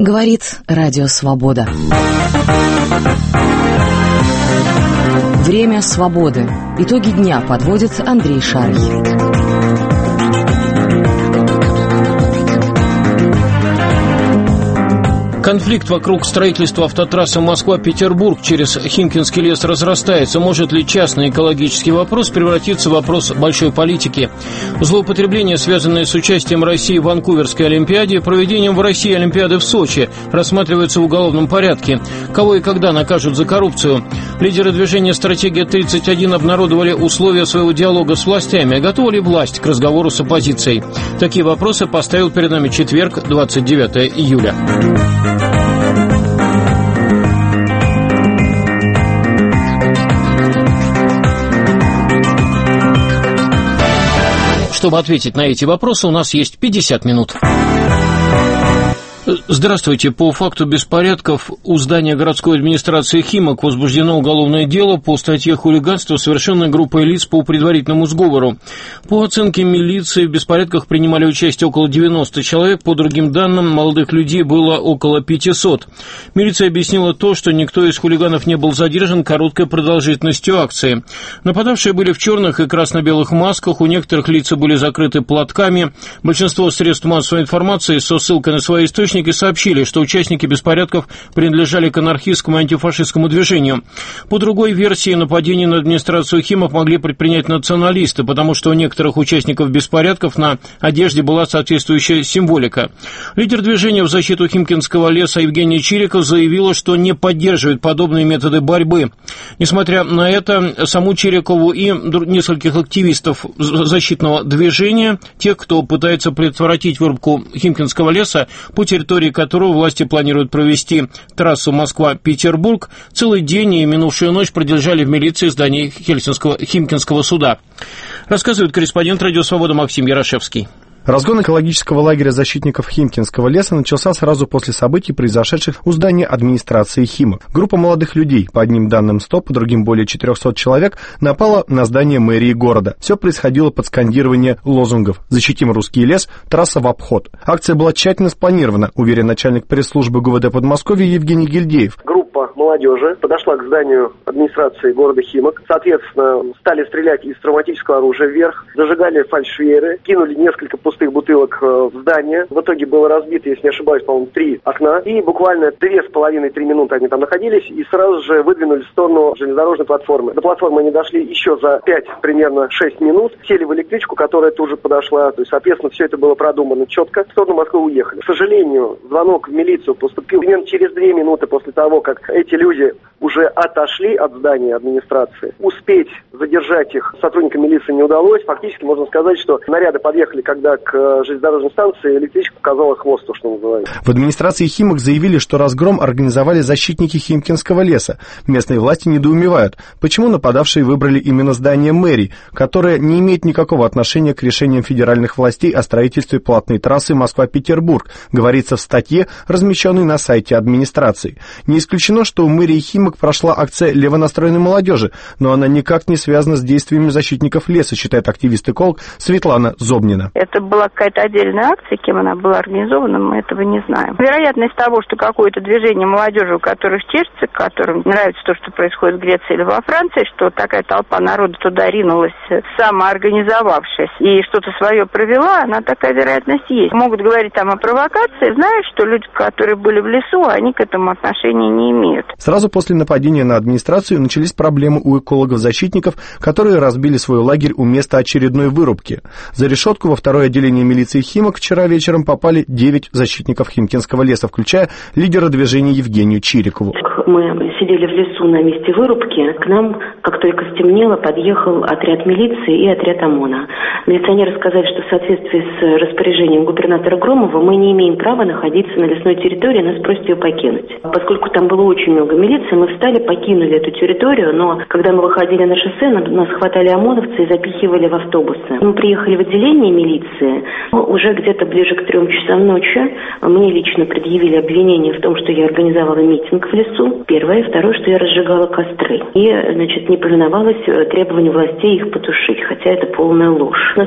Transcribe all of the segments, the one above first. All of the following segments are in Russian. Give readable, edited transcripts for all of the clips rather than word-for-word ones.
Говорит Радио Свобода. Время свободы. Итоги дня подводит Андрей Шарий. Конфликт вокруг строительства автотрассы Москва-Петербург через Химкинский лес разрастается. Может ли частный экологический вопрос превратиться в вопрос большой политики? Злоупотребления, связанные с участием России в Ванкуверской Олимпиаде, проведением в России Олимпиады в Сочи, рассматриваются в уголовном порядке. Кого и когда накажут за коррупцию? Лидеры движения «Стратегия-31» обнародовали условия своего диалога с властями. Готова ли власть к разговору с оппозицией? Такие вопросы поставил перед нами четверг, 29 июля. Чтобы ответить на эти вопросы, у нас есть 50 минут. Здравствуйте. По факту беспорядков у здания городской администрации Химок возбуждено уголовное дело по статье «Хулиганство, совершенное группой лиц по предварительному сговору». По оценке милиции, в беспорядках принимали участие около 90 человек. По другим данным, молодых людей было около 500. Милиция объяснила то, что никто из хулиганов не был задержан короткой продолжительностью акции. Нападавшие были в черных и красно-белых масках, у некоторых лица были закрыты платками. Большинство средств массовой информации со ссылкой на свои источники сообщили, что участники беспорядков принадлежали к анархистскому и антифашистскому движению. По другой версии, нападение на администрацию Химок могли предпринять националисты, потому что у некоторых участников беспорядков на одежде была соответствующая символика. Лидер движения в защиту Химкинского леса Евгения Чириков заявила, что не поддерживает подобные методы борьбы. Несмотря на это, саму Чирикову и нескольких активистов защитного движения, тех, кто пытается предотвратить вырубку Химкинского леса, по территории которого власти планируют провести трассу Москва-Петербург, целый день и минувшую ночь продержали в милиции здании Химкинского суда. Рассказывает корреспондент «Радио Свобода» Максим Ярошевский. Разгон экологического лагеря защитников Химкинского леса начался сразу после событий, произошедших у здания администрации Химок. Группа молодых людей, по одним данным 100, по другим более 400 человек, напала на здание мэрии города. Все происходило под скандирование лозунгов «Защитим русский лес», «Трасса в обход». Акция была тщательно спланирована, уверен начальник пресс-службы ГУВД Подмосковья Евгений Гильдеев. Группа молодежи подошла к зданию администрации города Химок. Соответственно, стали стрелять из травматического оружия вверх, зажигали фальшвейеры, кинули несколько пустых бутылок в здание. В итоге было разбито, если не ошибаюсь, по-моему, 3 окна. И буквально 2,5-3 минуты они там находились и сразу же выдвинулись в сторону железнодорожной платформы. До платформы они дошли еще за 5, 6 минут. Сели в электричку, которая тут же подошла. То есть, соответственно, все это было продумано четко. В сторону Москвы уехали. К сожалению, звонок в милицию поступил примерно через 2 минуты после того, как эти люди уже отошли от здания администрации. Успеть задержать их сотрудникам милиции не удалось. Фактически можно сказать, что наряды подъехали, когда к железнодорожной станции электричка показала хвост, то, что называется. В администрации Химок заявили, что разгром организовали защитники Химкинского леса. Местные власти недоумевают, почему нападавшие выбрали именно здание мэрии, которое не имеет никакого отношения к решениям федеральных властей о строительстве платной трассы Москва-Петербург, говорится в статье, размещенной на сайте администрации. Не исключено, что у мэрии Химок прошла акция левонастроенной молодежи, но она никак не связана с действиями защитников леса, считает активист-эколог Светлана Зобнина. Это была какая-то отдельная акция, кем она была организована, мы этого не знаем. Вероятность того, что какое-то движение молодежи, у которых чешется, которым нравится то, что происходит в Греции или во Франции, что такая толпа народа туда ринулась, самоорганизовавшись, и что-то свое провела, она такая вероятность есть. Могут говорить там о провокации, зная, что люди, которые были в лесу, они к этому отношения не имеют. Сразу после нападения на администрацию начались проблемы у экологов-защитников, которые разбили свой лагерь у места очередной вырубки. За решетку во второе отделение милиции Химок вчера вечером попали 9 защитников Химкинского леса, включая лидера движения Евгению Чирикову. Мы сидели в лесу на месте вырубки. К нам, как только стемнело, подъехал отряд милиции и отряд ОМОНа. Милиционеры сказали, что в соответствии с распоряжением губернатора Громова мы не имеем права находиться на лесной территории, нас просят ее покинуть. Поскольку там было очень много милиции. Мы встали, покинули эту территорию, но когда мы выходили на шоссе, нас хватали ОМОНовцы и запихивали в автобусы. Мы приехали в отделение милиции. Уже где-то ближе к 3 часам ночи мне лично предъявили обвинение в том, что я организовала митинг в лесу. Первое. Второе, что я разжигала костры. И, не повиновалась требованию властей их потушить, хотя это полная ложь. Нас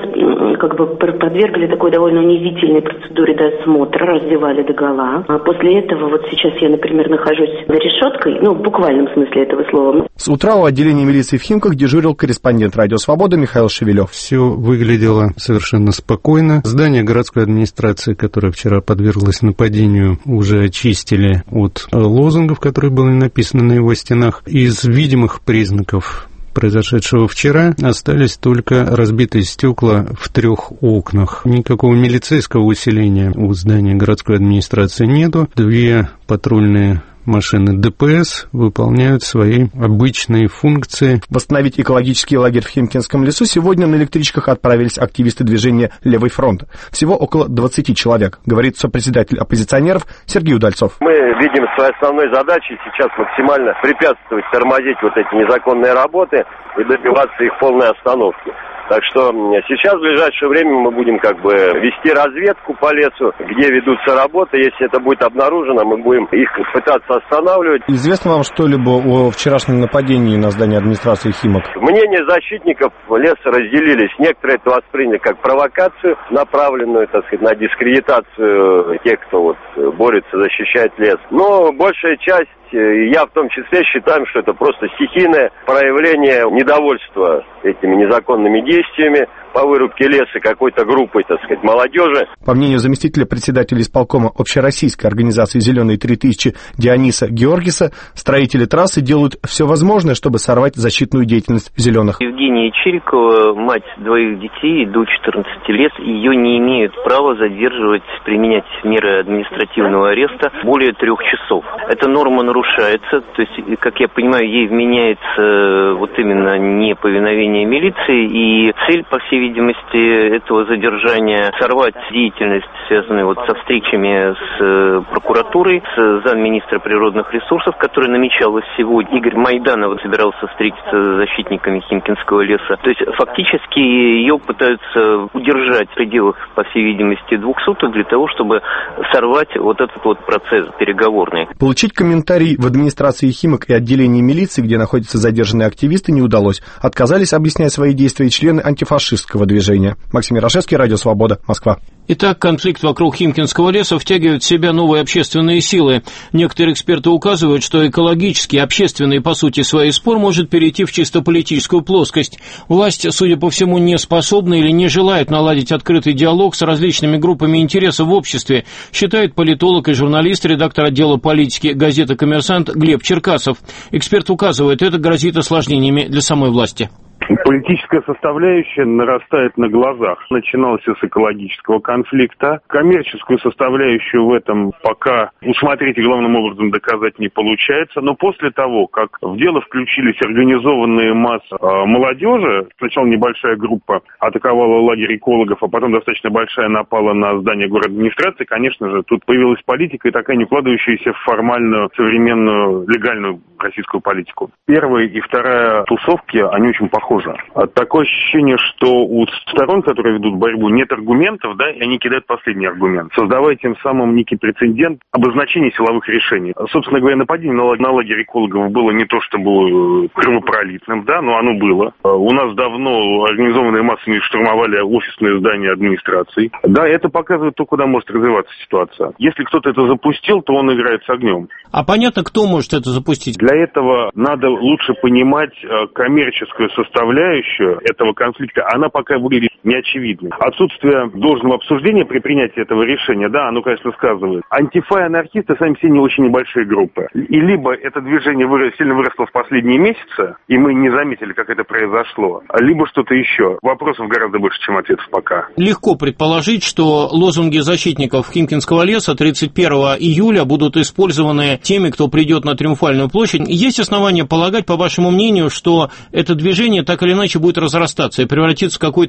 подвергли такой довольно унизительной процедуре досмотра, раздевали догола. А после этого, вот сейчас я, например, нахожусь за решеткой, в буквальном смысле этого слова. С утра у отделения милиции в Химках дежурил корреспондент «Радио Свобода» Михаил Шевелев. Все выглядело совершенно спокойно. Здание городской администрации, которое вчера подверглось нападению, уже очистили от лозунгов, которые были написаны на его стенах. Из видимых признаков произошедшего вчера остались только разбитые стекла в 3 окнах. Никакого милицейского усиления у здания городской администрации нету. 2 патрульные машины ДПС выполняют свои обычные функции. Восстановить экологический лагерь в Химкинском лесу сегодня на электричках отправились активисты движения «Левый фронт». Всего около 20 человек, говорит сопредседатель оппозиционеров Сергей Удальцов. Мы видим своей основной задачей сейчас максимально препятствовать, тормозить вот эти незаконные работы и добиваться их полной остановки. Так что сейчас, в ближайшее время, мы будем вести разведку по лесу, где ведутся работы. Если это будет обнаружено, мы будем их пытаться останавливать. Известно вам что-либо о вчерашнем нападении на здание администрации Химок? Мнения защитников леса разделились. Некоторые это восприняли как провокацию, направленную, на дискредитацию тех, кто борется, защищает лес. Но большая часть, я в том числе, считаем, что это просто стихийное проявление недовольства этими незаконными действиями по вырубке леса какой-то группой, молодежи. По мнению заместителя председателя исполкома общероссийской организации «Зеленые 3000» Диониса Георгиса, строители трассы делают все возможное, чтобы сорвать защитную деятельность «Зеленых». Евгения Чирикова, мать 2 детей до 14 лет, ее не имеют права задерживать, применять меры административного ареста более 3 часов. Эта норма нарушается, то есть, как я понимаю, ей вменяется именно неповиновение милиции, и цель, по всей видимости, этого задержания сорвать деятельность, связанную со встречами с прокуратурой, с замминистра природных ресурсов, которая намечалась сегодня. Игорь Майданов собирался встретиться с защитниками Химкинского леса. То есть фактически ее пытаются удержать в пределах, по всей видимости, 2 суток для того, чтобы сорвать этот процесс переговорный. Получить комментарий в администрации Химок и отделении милиции, где находятся задержанные активисты, не удалось. Отказались объяснять свои действия члены антифашистского движения. Максим Ярошевский, Радио Свобода, Москва. Итак, конфликт вокруг Химкинского леса втягивает в себя новые общественные силы. Некоторые эксперты указывают, что экологический, общественный, по сути, своей спор может перейти в чисто политическую плоскость. Власть, судя по всему, не способна или не желает наладить открытый диалог с различными группами интересов в обществе, считает политолог и журналист, редактор отдела политики газеты «Коммерсант» Глеб Черкасов. Эксперт указывает, это грозит осложнениями для самой власти. Политическая составляющая нарастает на глазах. Начиналось с экологического конфликта. Коммерческую составляющую в этом пока усмотреть и главным образом доказать не получается. Но после того, как в дело включились организованные массы молодежи, сначала небольшая группа атаковала лагерь экологов, а потом достаточно большая напала на здание городадминистрации, конечно же, тут появилась политика и такая не вкладывающаяся в формальную, современную, легальную российскую политику. Первая и вторая тусовки, они очень похожи. Такое ощущение, что у сторон, которые ведут борьбу, нет аргументов, и они кидают последний аргумент, создавая тем самым некий прецедент обозначения силовых решений. Собственно говоря, нападение на лагерь экологов было не то, что было кровопролитным, но оно было. У нас давно организованные массы штурмовали офисные здания администрации. Это показывает то, куда может развиваться ситуация. Если кто-то это запустил, то он играет с огнем. А понятно, кто может это запустить? Для этого надо лучше понимать коммерческую составляющую этого конфликта. Она пока выглядит неочевидной. Отсутствие должного обсуждения при принятии этого решения, оно, конечно, сказывает. Антифа и анархисты сами все не очень небольшие группы. И либо это движение сильно выросло в последние месяцы, и мы не заметили, как это произошло, либо что-то еще. Вопросов гораздо больше, чем ответов пока. Легко предположить, что лозунги защитников Химкинского леса 31 июля будут использованы теми, кто придет на Триумфальную площадь. Есть основания полагать, по вашему мнению, что это движение так или иначе будет разрастаться и превратиться в какой-то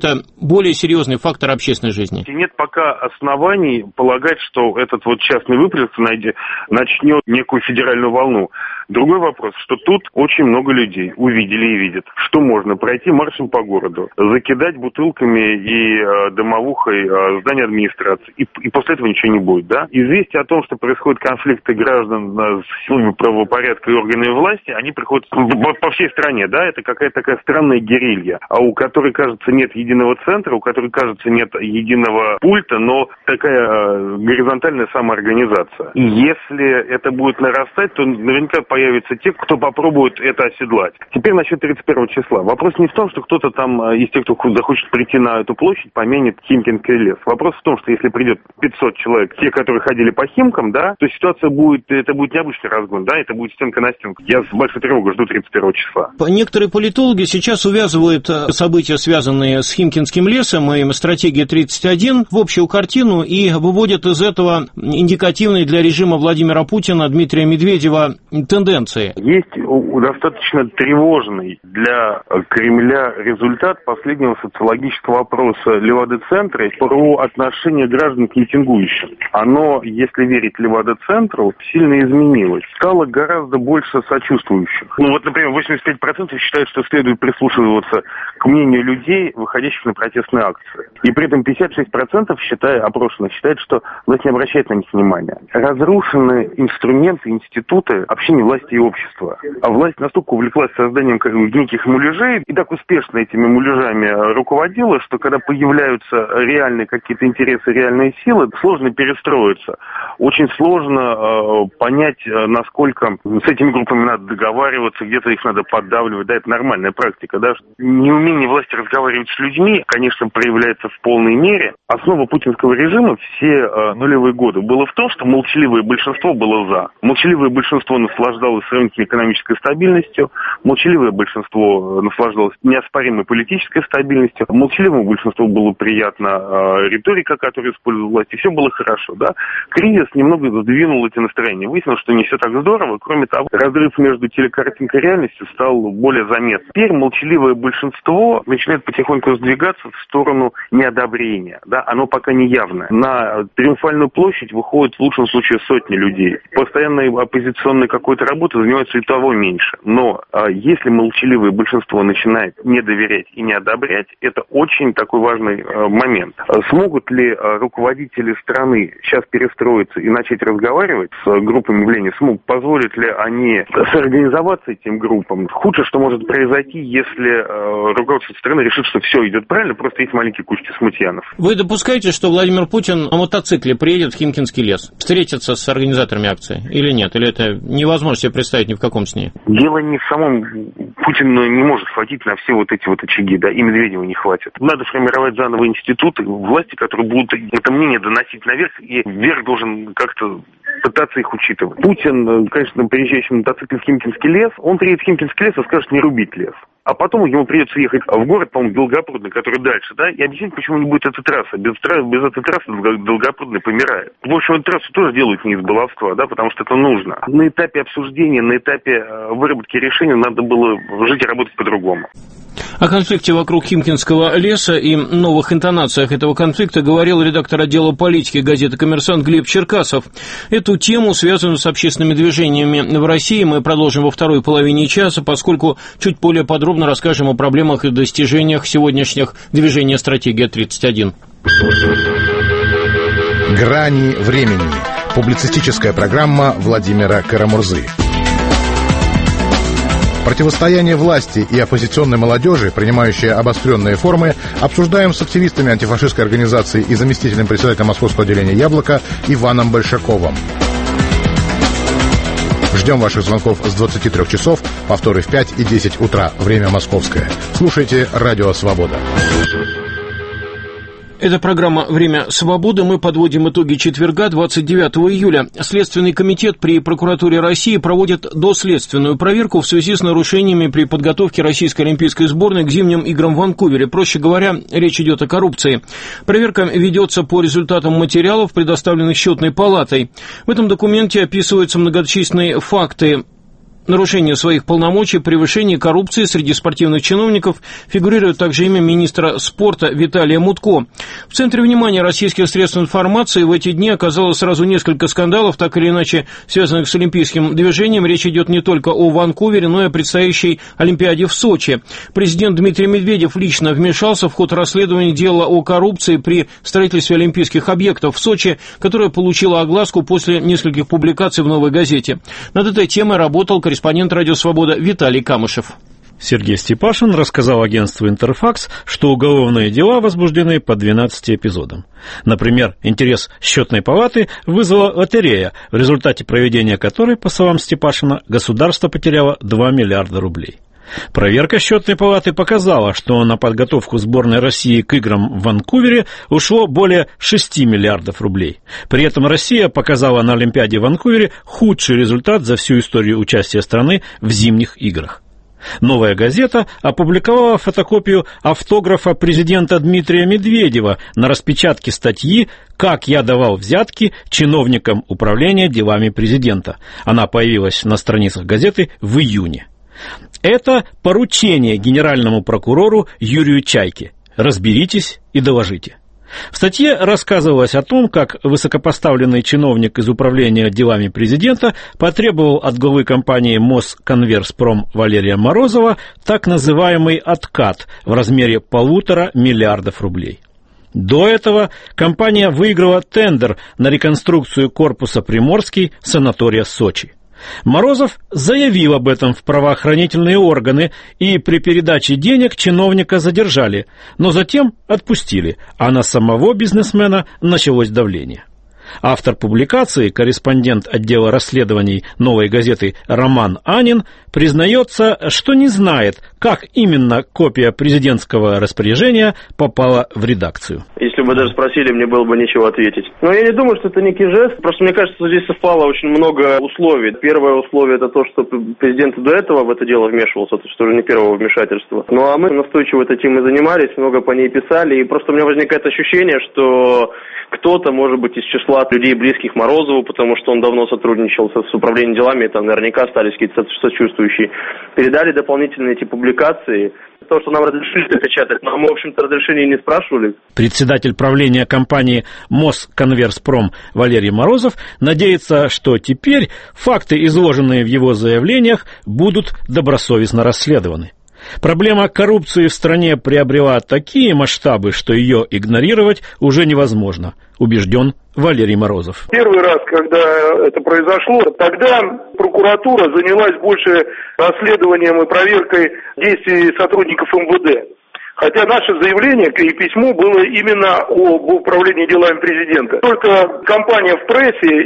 более серьезный фактор общественной жизни? Нет пока оснований полагать, что этот вот частный выплеск начнет некую федеральную волну. Другой вопрос, что тут очень много людей увидели и видят, что можно пройти маршем по городу, закидать бутылками и дымовухой здание администрации, и после этого ничего не будет, да? Известие о том, что происходят конфликты граждан с силами правопорядка и органами власти, они приходят по всей стране, да? Это какая-то такая странная герилья, у которой, кажется, нет единого центра, у которой, кажется, нет единого пульта, но такая горизонтальная самоорганизация. И если это будет нарастать, то наверняка появятся те, кто попробует это оседлать. Теперь насчет 31 числа. Вопрос не в том, что кто-то там из тех, кто захочет прийти на эту площадь, помянет Химкинский лес. Вопрос в том, что если придет 500 человек, те, которые ходили по Химкам, да, то ситуация будет, это будет необычный разгон, да, это будет стенка на стенку. Я с большой тревогой жду 31 числа. Некоторые политологи сейчас увязывают события, связанные с Химкинским лесом и стратегией 31 в общую картину и выводят из этого индикативные для режима Владимира Путина, Дмитрия Медведева тенденции. Есть достаточно тревожный для Кремля результат последнего социологического опроса Левада-центра про отношение граждан к митингующим. Оно, если верить Левада-центру, сильно изменилось. Стало гораздо больше сочувствующих. Ну вот, например, 85% считают, что следует прислушиваться к мнению людей, выходящих на протестные акции. И при этом 56% опрошенных считают, что власть не обращает на них внимания. Разрушены инструменты, институты общения власти и общества. А власть настолько увлеклась созданием неких муляжей и так успешно этими муляжами руководила, что когда появляются реальные какие-то интересы, реальные силы, сложно перестроиться. Очень сложно понять, насколько с этими группами надо договариваться, где-то их надо поддавливать. Да, это нормальная практика. Да? Неумение власти разговаривать с людьми, конечно, проявляется в полной мере. Основа путинского режима все нулевые годы было в том, что молчаливое большинство было за. Молчаливое большинство наслаждалось сравнительной экономической стабильностью, молчаливое большинство наслаждалось неоспоримой политической стабильностью, молчаливому большинству было приятна риторика, которую использовала власть, и все было хорошо. Да? Кризис немного сдвинул эти настроения. Выяснилось, что не все так здорово. Кроме того, разрыв между телекартинкой и реальностью стал более заметным. Теперь молчаливое большинство начинает потихоньку сдвигаться в сторону неодобрения. Да? Оно пока не явное. На Триумфальную площадь выходит в лучшем случае сотни людей. Постоянной оппозиционной какой-то работой занимается и того меньше. Но если молчаливое большинство начинает не доверять и не одобрять, это очень такой важный момент. Смогут ли руководители страны сейчас перестроиться и начать разговаривать с группами явления? Смогут? Позволят ли они соорганизоваться этим группам? Худшее, что может произойти, если руководство страны решит, что все идет правильно, просто есть маленькие кучки смутьянов. Вы допускаете, что Владимир Путин на мотоцикле приедет в Химкинский лес, встретится с организаторами акции или нет? Или это невозможно себе представить ни в каком сне? Дело не в самом... Путин не может хватить на все вот эти вот очаги, да, и Медведева не хватит. Надо формировать заново институты, власти, которые будут это мнение доносить наверх, и вверх должен как-то пытаться их учитывать. Путин, конечно, приезжающий на мотоцикле в Химкинский лес, он приедет в Химкинский лес и скажет не рубить лес. А потом ему придется ехать в город, по-моему, Долгопрудный, который дальше, да, и объяснить, почему не будет этой трассы. Без этой трассы Долгопрудный помирает. В общем, эту трассу тоже делают не из баловства, да, потому что это нужно. На этапе обсуждения, на этапе выработки решения надо было жить и работать по-другому. О конфликте вокруг Химкинского леса и новых интонациях этого конфликта говорил редактор отдела политики газеты «Коммерсант» Глеб Черкасов. Эту тему, связанную с общественными движениями в России, мы продолжим во второй половине часа, поскольку чуть более подробно расскажем о проблемах и достижениях сегодняшних движения «Стратегия 31». «Грани времени». Публицистическая программа Владимира Карамурзы. Противостояние власти и оппозиционной молодежи, принимающее обостренные формы, обсуждаем с активистами антифашистской организации и заместителем председателя Московского отделения «Яблоко» Иваном Большаковым. Ждем ваших звонков с 23 часов, повторы в 5 и 10 утра, время московское. Слушайте «Радио Свобода». Это программа «Время свободы». Мы подводим итоги четверга, 29 июля. Следственный комитет при прокуратуре России проводит доследственную проверку в связи с нарушениями при подготовке российской олимпийской сборной к зимним играм в Ванкувере. Проще говоря, речь идет о коррупции. Проверка ведется по результатам материалов, предоставленных счетной палатой. В этом документе описываются многочисленные факты нарушения своих полномочий, превышение коррупции среди спортивных чиновников фигурирует также имя министра спорта Виталия Мутко. В центре внимания российских средств информации в эти дни оказалось сразу несколько скандалов, так или иначе связанных с олимпийским движением. Речь идет не только о Ванкувере, но и о предстоящей Олимпиаде в Сочи. Президент Дмитрий Медведев лично вмешался в ход расследования дела о коррупции при строительстве олимпийских объектов в Сочи, которое получило огласку после нескольких публикаций в «Новой газете». Над этой темой работал корреспондент «Радио Свобода» Виталий Камышев. Сергей Степашин рассказал агентству «Интерфакс», что уголовные дела возбуждены по 12 эпизодам. Например, интерес счетной палаты вызвала лотерея, в результате проведения которой, по словам Степашина, государство потеряло 2 миллиарда рублей. Проверка счетной палаты показала, что на подготовку сборной России к играм в Ванкувере ушло более 6 миллиардов рублей. При этом Россия показала на Олимпиаде в Ванкувере худший результат за всю историю участия страны в зимних играх. «Новая газета» опубликовала фотокопию автографа президента Дмитрия Медведева на распечатке статьи «Как я давал взятки чиновникам управления делами президента». Она появилась на страницах газеты в июне. Это поручение генеральному прокурору Юрию Чайке. Разберитесь и доложите. В статье рассказывалось о том, как высокопоставленный чиновник из управления делами президента потребовал от главы компании «Москонверспром» Валерия Морозова так называемый откат в размере 1,5 миллиарда рублей. До этого компания выиграла тендер на реконструкцию корпуса Приморский санатория Сочи. Морозов заявил об этом в правоохранительные органы, и при передаче денег чиновника задержали, но затем отпустили, а на самого бизнесмена началось давление. Автор публикации, корреспондент отдела расследований «Новой газеты» Роман Анин, признается, что не знает, как именно копия президентского распоряжения попала в редакцию. Если бы даже спросили, мне было бы нечего ответить. Но я не думаю, что это некий жест. Просто мне кажется, что здесь совпало очень много условий. Первое условие – это то, что президент до этого в это дело вмешивался, это что уже не первого вмешательства. Ну а мы настойчиво этой темой занимались, много по ней писали, и просто у меня возникает ощущение, что кто-то, может быть, из числа людей, близких Морозову, потому что он давно сотрудничал с управлением делами, там наверняка остались какие-то сочувствующие, передали дополнительные эти публикации. То, что нам разрешили печатать, но мы, в общем-то, разрешения не спрашивали. Председатель правления компании «Москонверспром» Валерий Морозов надеется, что теперь факты, изложенные в его заявлениях, будут добросовестно расследованы. Проблема коррупции в стране приобрела такие масштабы, что ее игнорировать уже невозможно, убежден Валерий Морозов. Первый раз, когда это произошло, тогда прокуратура занялась больше расследованием и проверкой действий сотрудников МВД. Хотя наше заявление и письмо было именно об управлении делами президента. Только кампания в прессе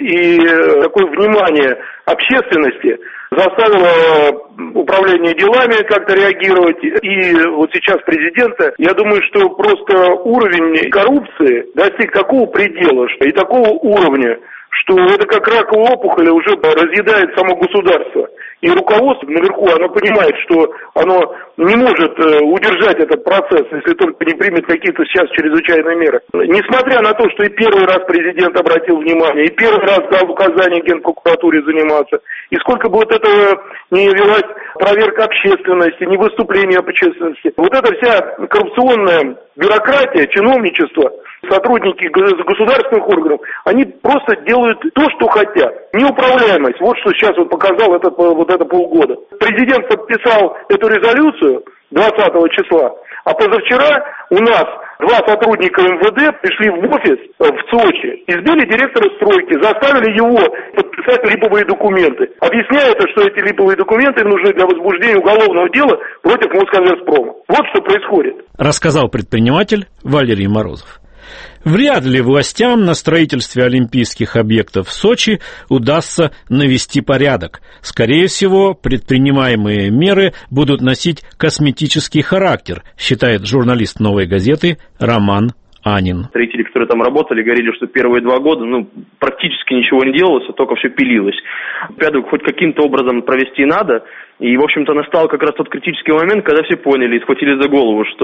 и такое внимание общественности заставило управление делами как-то реагировать. И вот сейчас президента, я думаю, что просто уровень коррупции достиг такого предела и такого уровня, что это как раковая опухоль уже разъедает само государство. И руководство наверху, оно понимает, что оно не может удержать этот процесс, если только не примет какие-то сейчас чрезвычайные меры. Несмотря на то, что и первый раз президент обратил внимание, и первый раз дал указание Генпрокуратуре заниматься, и сколько бы вот этого не велась проверка общественности, не выступление общественности. Вот эта вся коррупционная бюрократия, чиновничество, сотрудники государственных органов, они просто делают то, что хотят. Неуправляемость. Вот что сейчас вот показал это полгода. Президент подписал эту резолюцию 20 числа, а позавчера у нас 2 сотрудника МВД пришли в офис в Сочи, избили директора стройки, заставили его подписать липовые документы. Объясняя это, что эти липовые документы нужны для возбуждения уголовного дела против Москонверспрома. Вот что происходит. Рассказал предприниматель Валерий Морозов. Вряд ли властям на строительстве олимпийских объектов в Сочи удастся навести порядок. Скорее всего, предпринимаемые меры будут носить косметический характер, считает журналист «Новой газеты» Роман Анин. Строители, которые там работали, говорили, что первые 2 года, практически ничего не делалось, а только все пилилось. Олимпиаду хоть каким-то образом провести надо. И, в общем-то, настал как раз тот критический момент, когда все поняли и схватились за голову, что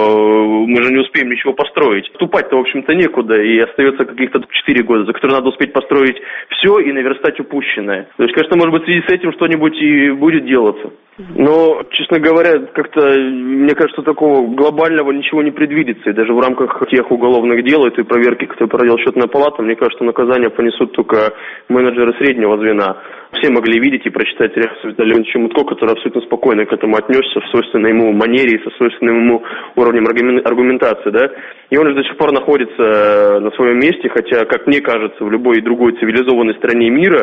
мы же не успеем ничего построить. Вступать-то, в общем-то, некуда, и остается каких-то 4 года, за которые надо успеть построить все и наверстать упущенное. То есть, конечно, может быть, в связи с этим что-нибудь и будет делаться. Но, честно говоря, как-то, мне кажется, такого глобального ничего не предвидится. И даже в рамках тех уголовных дел и той проверки, которую проводила счетная палата, мне кажется, наказание понесут только менеджеры среднего звена. Все могли видеть и прочитать реакцию Виталия Ивановича Мутко, который абсолютно спокойно к этому отнесся в свойственной ему манере и со свойственным ему уровнем аргументации, да. И он же до сих пор находится на своем месте, хотя, как мне кажется, в любой другой цивилизованной стране мира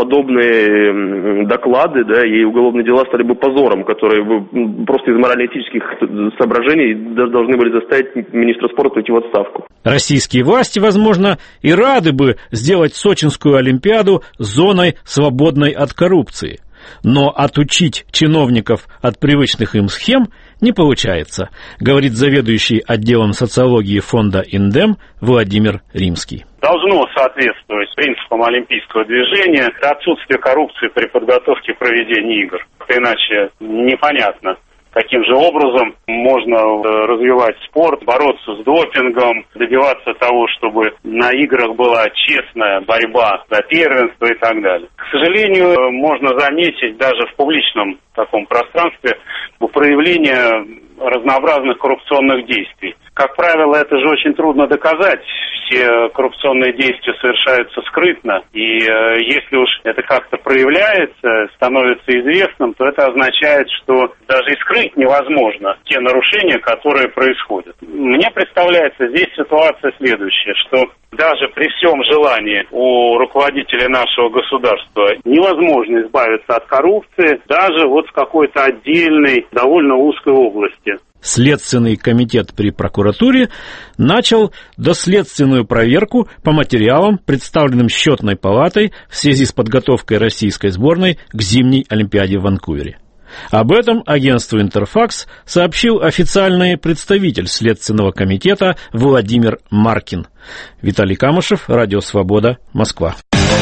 подобные доклады, да, и уголовные дела стали бы позором, которые просто из морально-этических соображений должны были заставить министра спорта уйти в отставку. Российские власти, возможно, и рады бы сделать Сочинскую Олимпиаду зоной, свободной от коррупции. Но отучить чиновников от привычных им схем не получается, говорит заведующий отделом социологии фонда «Индем» Владимир Римский. Должно соответствовать принципам олимпийского движения отсутствие коррупции при подготовке к проведению игр. Иначе непонятно, каким же образом можно развивать спорт, бороться с допингом, добиваться того, чтобы на играх была честная борьба за первенство и так далее. К сожалению, можно заметить даже в публичном таком пространстве проявление разнообразных коррупционных действий. Как правило, это же очень трудно доказать. Все коррупционные действия совершаются скрытно. И если уж это как-то проявляется, становится известным, то это означает, что даже и скрыть невозможно те нарушения, которые происходят. Мне представляется здесь ситуация следующая, что даже при всем желании у руководителей нашего государства невозможно избавиться от коррупции даже вот в какой-то отдельной, довольно узкой области. Следственный комитет при прокуратуре начал доследственную проверку по материалам, представленным счетной палатой в связи с подготовкой российской сборной к зимней Олимпиаде в Ванкувере. Об этом агентству «Интерфакс» сообщил официальный представитель Следственного комитета Владимир Маркин. Виталий Камышев, Радио Свобода, Москва.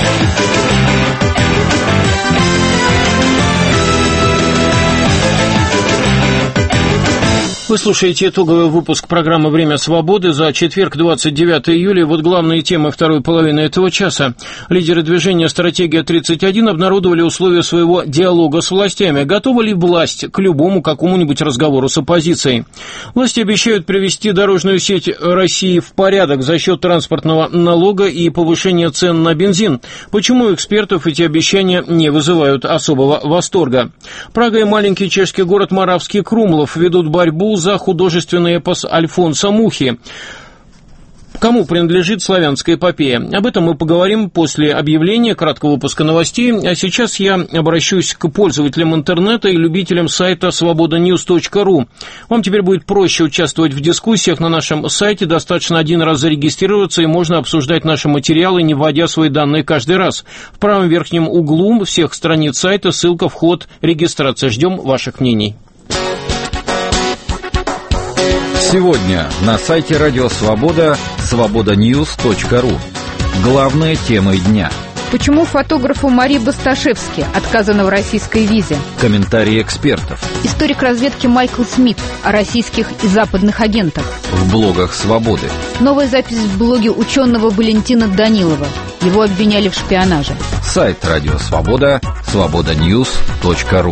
Вы слушаете итоговый выпуск программы «Время свободы» за четверг, 29 июля. Вот главные темы второй половины этого часа. Лидеры движения «Стратегия-31» обнародовали условия своего диалога с властями. Готова ли власть к любому какому-нибудь разговору с оппозицией? Власти обещают привести дорожную сеть России в порядок за счет транспортного налога и повышения цен на бензин. Почему у экспертов эти обещания не вызывают особого восторга? Прага и маленький чешский город Моравский Крумлов ведут борьбу за художественный эпос Альфонса Мухи. Кому принадлежит славянская эпопея? Об этом мы поговорим после объявления краткого выпуска новостей. А сейчас я обращусь к пользователям интернета и любителям сайта svobodanews.ru. Вам теперь будет проще участвовать в дискуссиях на нашем сайте. Достаточно один раз зарегистрироваться, и можно обсуждать наши материалы, не вводя свои данные каждый раз. В правом верхнем углу всех страниц сайта ссылка «Вход», регистрация. Ждем ваших мнений. Сегодня на сайте Радио Свобода svobodanews.ru. Главные темы дня. Почему фотографу Марии Басташевски отказано в российской визе? Комментарии экспертов. Историк разведки Майкл Смит о российских и западных агентах. В блогах Свободы. Новая запись в блоге ученого Валентина Данилова. Его обвиняли в шпионаже. Сайт Радио Свобода svobodanews.ru.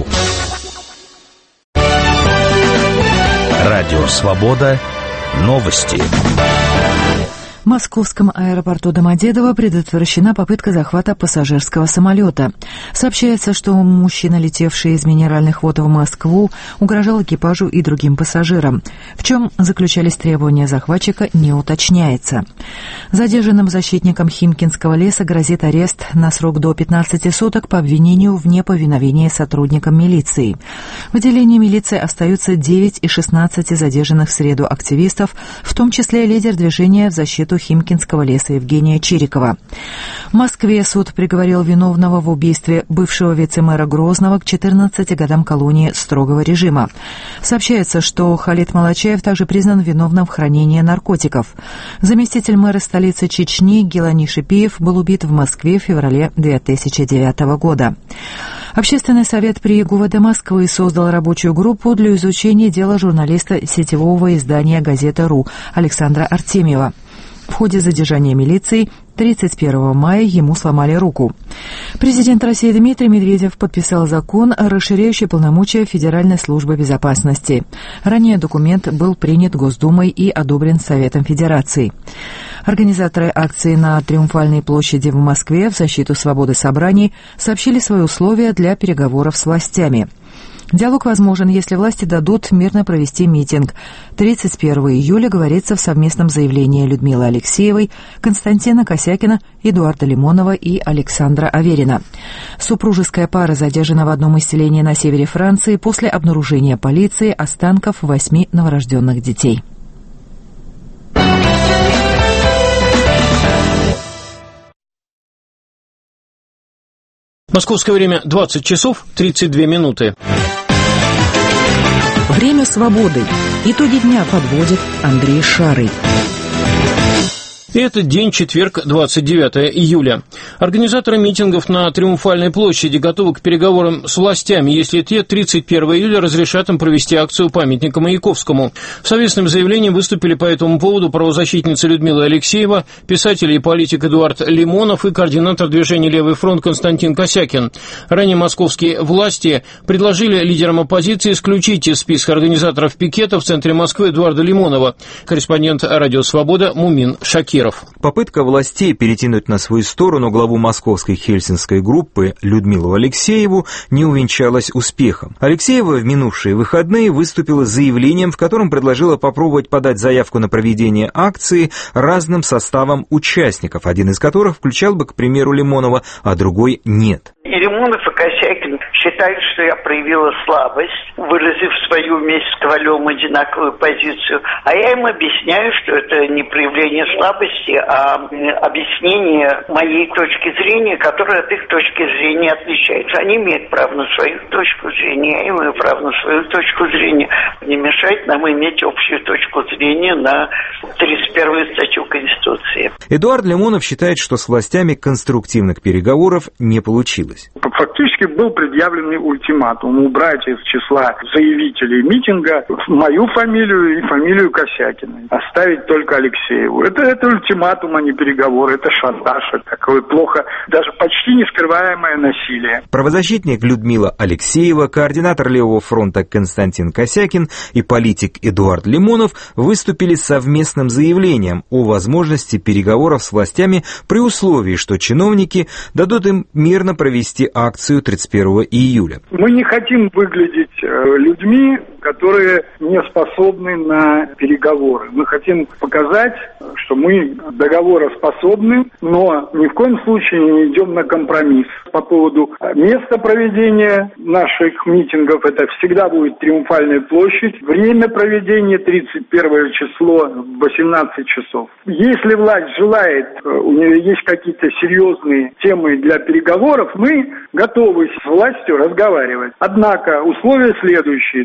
Радио Свобода. Новости. В московском аэропорту Домодедово предотвращена попытка захвата пассажирского самолета. Сообщается, что мужчина, летевший из Минеральных вод в Москву, угрожал экипажу и другим пассажирам. В чем заключались требования захватчика, не уточняется. Задержанным защитникам Химкинского леса грозит арест на срок до 15 суток по обвинению в неповиновении сотрудникам милиции. В отделении милиции остаются 9 из 16 задержанных в среду активистов, в том числе лидер движения в защиту активисту Химкинского леса Евгения Чирикова. В Москве суд приговорил виновного в убийстве бывшего вице-мэра Грозного к 14 годам колонии строгого режима. Сообщается, что Халид Малачаев также признан виновным в хранении наркотиков. Заместитель мэра столицы Чечни Гилани Шипиев был убит в Москве в феврале 2009 года. Общественный совет при ГУВД Москвы создал рабочую группу для изучения дела журналиста сетевого издания «Газета.ру» Александра Артемьева. В ходе задержания милиции 31 мая ему сломали руку. Президент России Дмитрий Медведев подписал закон, расширяющий полномочия Федеральной службы безопасности. Ранее документ был принят Госдумой и одобрен Советом Федерации. Организаторы акции на Триумфальной площади в Москве в защиту свободы собраний сообщили свои условия для переговоров с властями. Диалог возможен, если власти дадут мирно провести митинг. 31 июля говорится в совместном заявлении Людмилы Алексеевой, Константина Косякина, Эдуарда Лимонова и Александра Аверина. Супружеская пара задержана в одном из селений на севере Франции после обнаружения полиции останков 8 новорожденных детей. Московское время 20 часов 32 минуты. Время свободы. Итоги дня подводит Андрей Шарый. Это день, четверг, 29 июля. Организаторы митингов на Триумфальной площади готовы к переговорам с властями, если те 31 июля разрешат им провести акцию памятника Маяковскому. В совместном заявлении выступили по этому поводу правозащитница Людмила Алексеева, писатель и политик Эдуард Лимонов и координатор движения «Левый фронт» Константин Косякин. Ранее московские власти предложили лидерам оппозиции исключить из списка организаторов пикета в центре Москвы Эдуарда Лимонова. Корреспондент «Радио Свобода» Мумин Шакиров. Попытка властей перетянуть на свою сторону главу московской хельсинской группы Людмилу Алексееву не увенчалась успехом. Алексеева в минувшие выходные выступила с заявлением, в котором предложила попробовать подать заявку на проведение акции разным составом участников, один из которых включал бы, к примеру, Лимонова, а другой нет. И Лимонов, и Косякин считают, что я проявила слабость, выразив свою вместе с Ковалевым одинаковую позицию. А я им объясняю, что это не проявление слабости, а объяснение моей точки зрения, которая от их точки зрения отличается. Они имеют право на свою точку зрения, я имею право на свою точку зрения. Не мешает нам иметь общую точку зрения на 31-ю статью Конституции. Эдуард Лимонов считает, что с властями конструктивных переговоров не получилось. Фактически был предъявлен ультиматум убрать из числа заявителей митинга мою фамилию и фамилию Косякина. Оставить только Алексееву. Это ультиматум, а не переговоры. Это шантаж, это такое плохо, даже почти нескрываемое насилие. Правозащитник Людмила Алексеева, координатор Левого фронта Константин Косякин и политик Эдуард Лимонов выступили с совместным заявлением о возможности переговоров с властями при условии, что чиновники дадут им мирно провести акцию 31 июля. Мы не хотим выглядеть людьми, которые не способны на переговоры. Мы хотим показать, что мы договороспособны, но ни в коем случае не идем на компромисс. По поводу места проведения наших митингов, это всегда будет Триумфальная площадь. Время проведения 31 число в 18 часов. Если власть желает, у нее есть какие-то серьезные темы для переговоров, мы готовы с властью разговаривать. Однако условия следующие.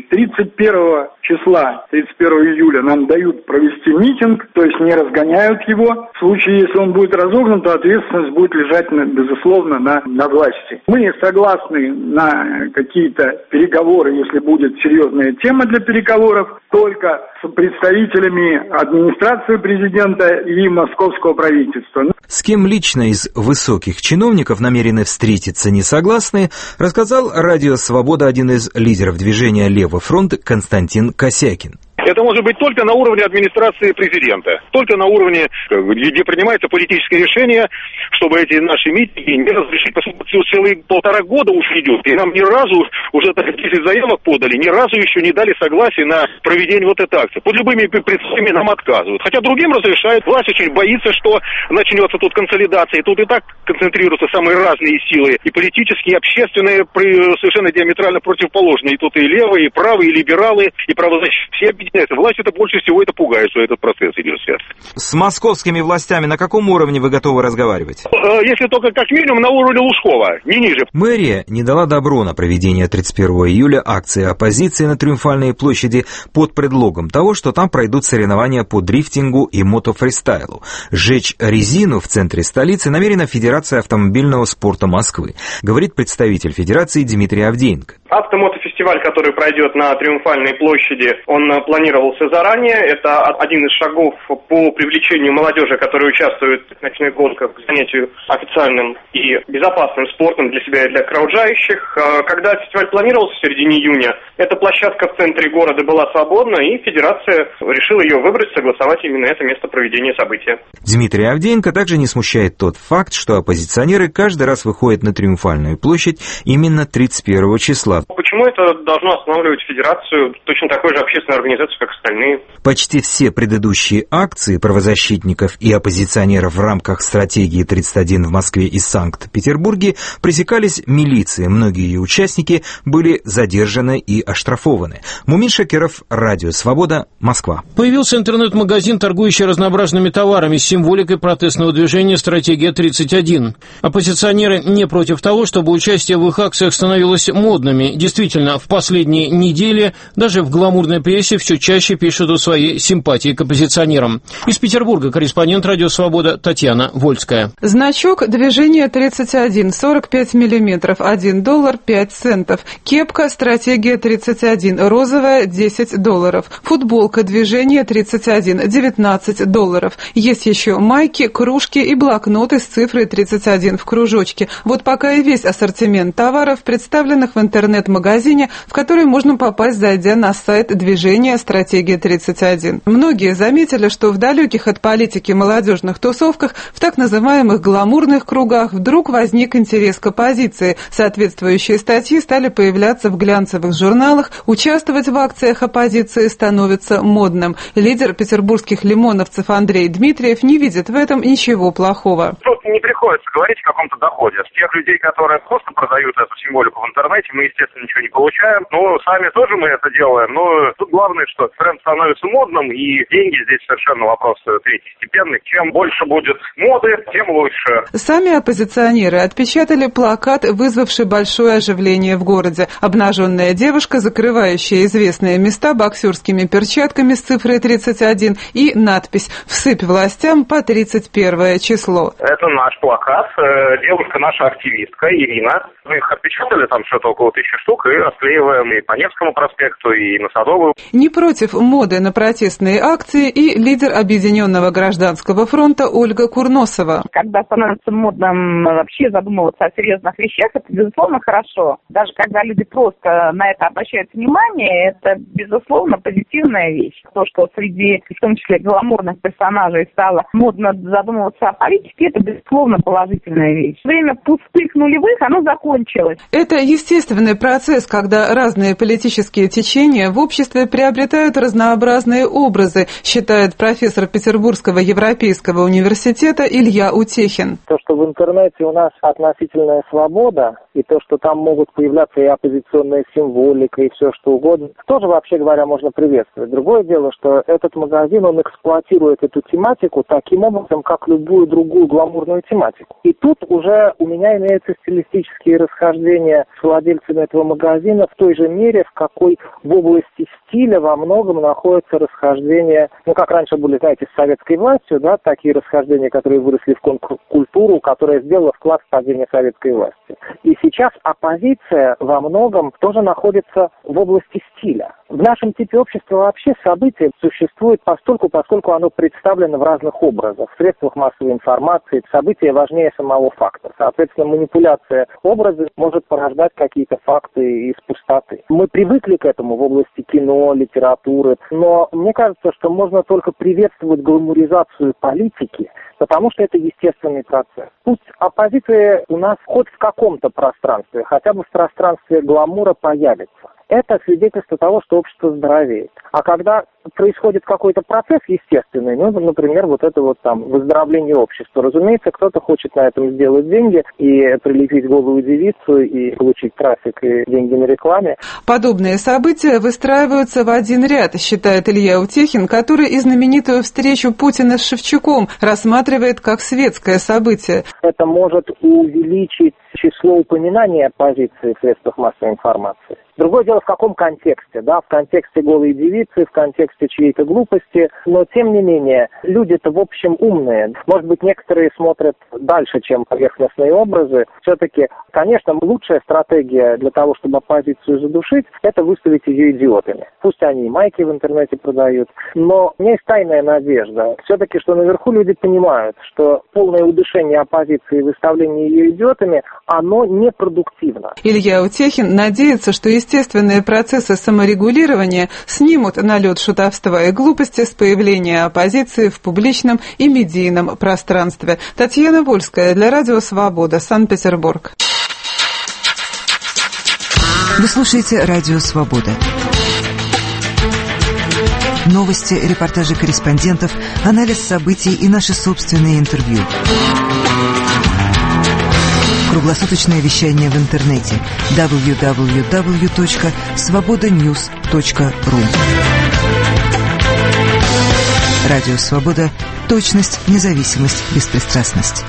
31 числа, 31 июля нам дают провести митинг, то есть не разгоняют его. В случае, если он будет разогнан, то ответственность будет лежать, безусловно, на власти. Мы согласны на какие-то переговоры, если будет серьезная тема для переговоров, только с представителями администрации президента и московского правительства. С кем лично из высоких чиновников намерены встретиться несогласные, рассказал «Радио Свобода» один из лидеров движения «Левый фронт» Константин Косякин. Это может быть только на уровне администрации президента, только на уровне, где принимается политическое решение, чтобы эти наши митинги не разрешить. Целые 1,5 года уж идет, и нам ни разу, уже 10 заявок подали, ни разу еще не дали согласия на проведение вот этой акции. Под любыми предлогами нам отказывают. Хотя другим разрешают. Власть очень боится, что начнется тут консолидация. И тут и так концентрируются самые разные силы, и политические, и общественные, совершенно диаметрально противоположные. И тут и левые, и правые, и либералы, и правозащитники. Все объясняется. Власть это больше всего это пугает, что этот процесс идет сейчас. С московскими властями на каком уровне вы готовы разговаривать? Если только как минимум на уровне Лужкова, не ниже. Мэрия не дала добро на проведение 31 июля акции оппозиции на Триумфальной площади под предлогом того, что там пройдут соревнования по дрифтингу и мотофристайлу. Сжечь резину в центре столицы намерена Федерация автомобильного спорта Москвы, говорит представитель Федерации Дмитрий Авдеенко. Автомотофестиваль, который пройдет на Триумфальной площади, он планировался заранее. Это один из шагов по привлечению молодежи, которая участвует в ночных гонках, к занятию официальным и безопасным спортом для себя и для окружающих. Когда фестиваль планировался в середине июня, эта площадка в центре города была свободна, и Федерация решила ее выбрать, согласовать именно это место проведения события. Дмитрий Авдеенко также не смущает тот факт, что оппозиционеры каждый раз выходят на Триумфальную площадь именно 31 числа. Почему это должно останавливать Федерацию, точно такой же общественной организации, как остальные? Почти все предыдущие акции правозащитников и оппозиционеров в рамках стратегии 31 в Москве и Санкт-Петербурге пресекались милицией. Многие ее участники были задержаны и оштрафованы. Мумин Шакиров, Радио Свобода, Москва. Появился интернет-магазин, торгующий разнообразными товарами с символикой протестного движения «Стратегия 31». Оппозиционеры не против того, чтобы участие в их акциях становилось модными. Действительно, в последние недели даже в гламурной прессе все чаще пишут о своей симпатии к оппозиционерам. Из Петербурга корреспондент «Радио Свобода» Татьяна Вольская. Значок движения 31, 45 миллиметров, $1, 5 центов. Кепка «Стратегия 31», розовая, $10. Футболка движения 31, $19. Есть еще майки, кружки и блокноты с цифрой 31 в кружочке. Вот пока и весь ассортимент товаров, представленных в интернет-магазине, в который можно попасть, зайдя на сайт движения «Стратегия 31». Многие заметили, что в далеких от политики молодежных тусовках, в так называемых гламурных кругах, вдруг возник интерес к оппозиции. Соответствующие статьи стали появляться в глянцевых журналах, участвовать в акциях оппозиции становится модным. Лидер петербургских лимоновцев Андрей Дмитриев не видит в этом ничего плохого. Тут не приходится говорить о каком-то доходе. С тех людей, которые просто продают эту символику в интернете, мы, естественно, ничего не получаем. Но сами тоже мы это делаем. Но тут главное, что тренд становится модным, и деньги здесь совершенно вопрос третьестепенный. Чем больше будет моды, тем лучше. Сами оппозиционеры отпечатали плакат, вызвавший большое оживление в городе. Обнаженная девушка, закрывающая известные места боксерскими перчатками с цифрой 31, и надпись «Всыпь властям по 31 число». Это наш плакат. Девушка наша активистка Ирина. Мы их отпечатали, там что-то около 1000 штук, и расклеиваем и по Невскому проспекту, и на Садовую. Не против моды на протестные акции и лидер Объединенного гражданского фронта Ольга Курносова. Когда становится модным вообще задумываться о серьезных вещах, это, безусловно, хорошо. Даже когда люди просто на это обращают внимание, это, безусловно, позитивная вещь. То, что среди, в том числе, гламурных персонажей стало модно задумываться о политике, это, безусловно, положительная вещь. Время пустых нулевых, оно закончилось. Это естественный процесс, когда разные политические течения в обществе приобретают разнообразные образы, считает профессор Петербургского европейского университета Илья Утехин. То, что в интернете у нас относительная свобода, и то, что там могут появляться и оппозиционная символика, и все что угодно, тоже, вообще говоря, можно приветствовать. Другое дело, что этот магазин, он эксплуатирует эту тематику таким образом, как любую другую гламурную тематику. И тут уже у меня имеются стилистические расхождения с владельцами этого магазина в той же мере, в какой в области стиля во многом находятся расхождения, ну, как раньше были, знаете, с советской властью, да, такие расхождения, которые выросли в контркультуру, которая сделала вклад в падение советской власти. И сейчас оппозиция во многом тоже находится в области стиля. В нашем типе общества вообще событие существует поскольку оно представлено в разных образах, в средствах массовой информации. Событие важнее самого факта. Соответственно, манипуляция образов может порождать какие-то факты из пустоты. Мы привыкли к этому в области кино, литературы, но мне кажется, что можно только приветствовать гламуризацию политики, потому что это естественный процесс. Пусть оппозиция у нас хоть в каком-то пространстве, хотя бы в пространстве гламура появится. это свидетельство того, что общество здоровеет. А когда происходит какой-то процесс естественный, ну, например, вот это вот там выздоровление общества, разумеется, кто-то хочет на этом сделать деньги и прилепить голую девицу и получить трафик и деньги на рекламе. Подобные события выстраиваются в один ряд, считает Илья Утехин, который и знаменитую встречу Путина с Шевчуком рассматривает как светское событие. Это может увеличить число упоминаний оппозиции в средствах массовой информации. Другое дело, в каком контексте, да, в контексте голой девицы, в контексте чьей-то глупости, но тем не менее, люди-то в общем умные. Может быть, некоторые смотрят дальше, чем поверхностные образы. Все-таки, конечно, лучшая стратегия для того, чтобы оппозицию задушить, это выставить ее идиотами. Пусть они и майки в интернете продают, но у меня есть тайная надежда. Все-таки, что наверху люди понимают, что полное удушение оппозиции и выставление ее идиотами, оно непродуктивно. Илья Утехин надеется, что естественные процессы саморегулирования снимут налет шутовства и глупости с появления оппозиции в публичном и медийном пространстве. Татьяна Вольская для Радио Свобода, Санкт-Петербург. Вы слушаете Радио Свобода. Новости, репортажи корреспондентов, анализ событий и наши собственные интервью. Круглосуточное вещание в интернете www.svobodanews.ru. Радио Свобода. Точность, независимость, беспристрастность.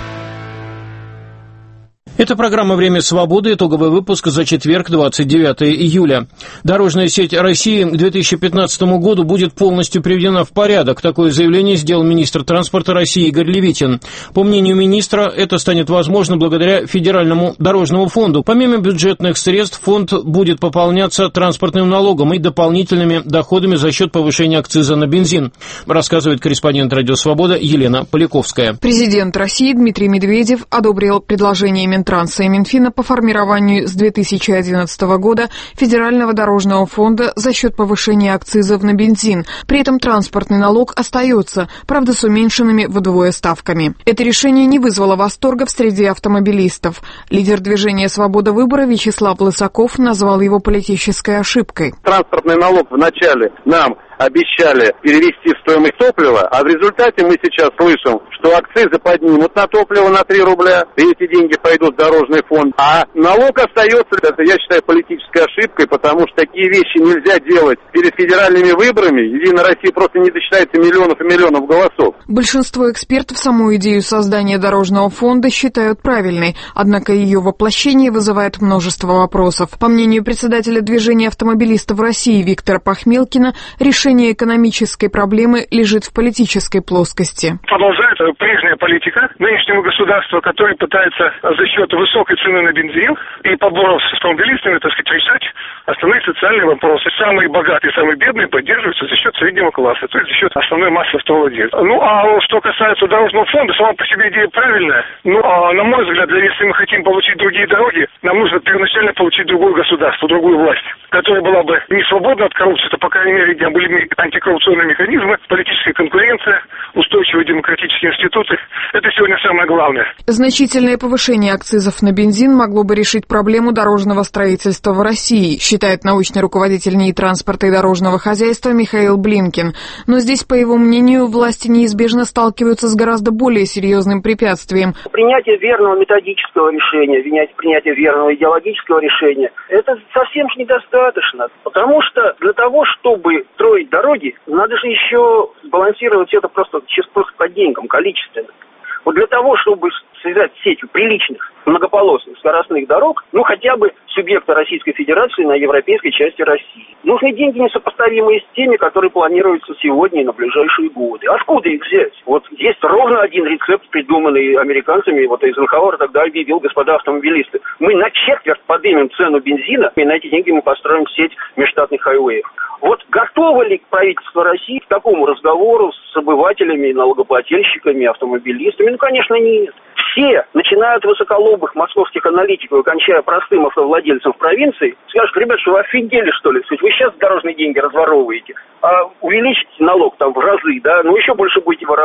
Это программа «Время свободы», итоговый выпуск за четверг, 29 июля. Дорожная сеть России к 2015 году будет полностью приведена в порядок. Такое заявление сделал министр транспорта России Игорь Левитин. По мнению министра, это станет возможно благодаря Федеральному дорожному фонду. Помимо бюджетных средств, фонд будет пополняться транспортным налогом и дополнительными доходами за счет повышения акциза на бензин, рассказывает корреспондент «Радио Свобода» Елена Поляковская. Президент России Дмитрий Медведев одобрил предложение Минтранса и Минфина по формированию с 2011 года Федерального дорожного фонда за счет повышения акцизов на бензин. При этом транспортный налог остается, правда, с уменьшенными вдвое ставками. Это решение не вызвало восторга в среде автомобилистов. Лидер движения «Свобода выбора» Вячеслав Лысаков назвал его политической ошибкой. Транспортный налог вначале нам обещали перевести в стоимость топлива, а в результате мы сейчас слышим, что акцизы поднимут на топливо на 3 рубля, и эти деньги пойдут в дорожный фонд. А налог остается, это, я считаю, политической ошибкой, потому что такие вещи нельзя делать перед федеральными выборами. Единая Россия просто не досчитается миллионов и миллионов голосов. Большинство экспертов саму идею создания дорожного фонда считают правильной, однако ее воплощение вызывает множество вопросов. По мнению председателя движения автомобилистов России Виктора Пахмелкина, решение экономической проблемы лежит в политической плоскости. Продолжает прежняя политика нынешнего государства, которое пытается за счет высокой цены на бензин и поборов с автомобилистами, так сказать, решать основные социальные вопросы. Самые богатые, самые бедные поддерживаются за счет среднего класса, то есть за счет основной массы автовладельцев. Ну, а что касается дорожного фонда, сама по себе идея правильная. Ну, а на мой взгляд, если мы хотим получить другие дороги, нам нужно первоначально получить другое государство, другую власть, которая была бы не свободна от коррупции, то, по крайней мере, где были антикоррупционные механизмы, политическая конкуренция, устойчивые демократические институты. Это сегодня самое главное. Значительное повышение акцизов на бензин могло бы решить проблему дорожного строительства в России, считает научный руководитель НИИ транспорта и дорожного хозяйства Михаил Блинкин. Но здесь, по его мнению, власти неизбежно сталкиваются с гораздо более серьезным препятствием. Принятие верного методического решения, принятие верного идеологического решения, это совсем же недостаточно. Потому что для того, чтобы строить дороги, надо же еще балансировать это просто по деньгам, количественно. Вот для того, чтобы связать сетью приличных многополосных скоростных дорог, хотя бы субъекта Российской Федерации на европейской части России. Нужны деньги, несопоставимые с теми, которые планируются сегодня и на ближайшие годы. Откуда их взять? Вот есть ровно один рецепт, придуманный американцами. Вот Эйзенхауэр тогда объявил: господа автомобилисты, мы на четверть поднимем цену бензина, и на эти деньги мы построим сеть межштатных хайвеев. Вот готово ли правительство России к такому разговору с обывателями, налогоплательщиками, автомобилистами? Конечно, нет. Все, начиная от высоколобых московских аналитиков и кончая простым автовладельцем в провинции, скажут: ребят, что вы офигели, что ли? Вы сейчас дорожные деньги разворовываете, а увеличите налог там в разы, да, еще больше будете воровать.